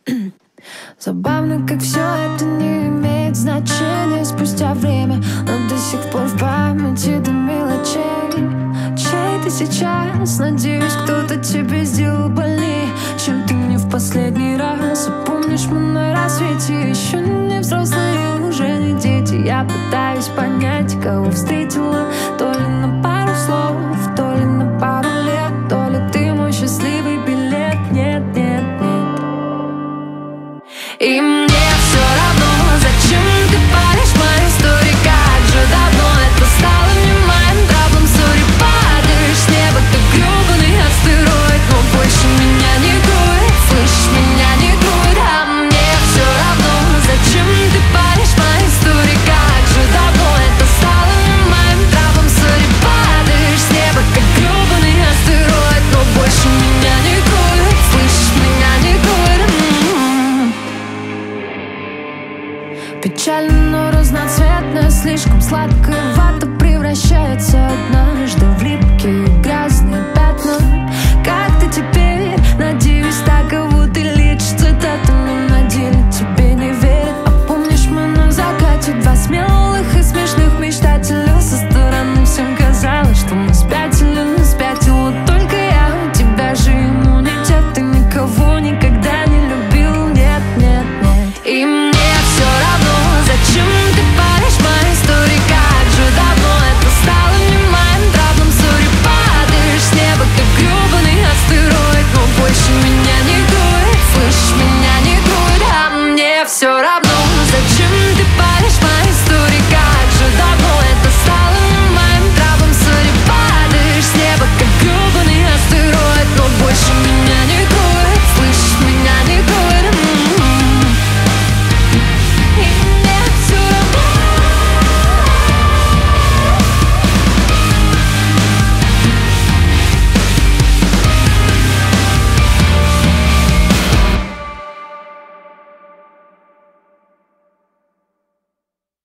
Забавно, как все это не имеет значения спустя время, но до сих пор в памяти до мелочей. Чей ты сейчас? Надеюсь, кто-то тебе сделал больнее, чем ты мне в последний раз. И помнишь, мы на рассвете еще не взрослые, уже не дети. Я пытаюсь понять, кого встретила, то ли на пару слов, то ли на пару лет, то ли ты мой счастливый билет. Нет, нет, нет. И мне все равно, зачем ты паришь мои истории, как же давно это стало не моим траблом. Сори, падаешь с неба, как гребаный астероид, но больше меня не кроет, слышишь, меня не кроет. А мне все равно, зачем ты паришь мои истории, как же давно это стало не моим траблом. Сори, падаешь с неба, как гребаный астероид, но больше меня не кроет, слышишь, меня не кроет. Печально, но разноцветная, слишком сладкая вата превращается однажды в липкие грязные пятна. Как ты теперь? Надеюсь, так кого ты лечишь цитатами, на деле тебе не верят. А помнишь, мы на закате два смелых и смешных мечтателя. Со стороны всем казалось, что мы спятили, но спятила только я. У тебя же иммунитет, ты никого никогда не любил. Нет, нет, нет. И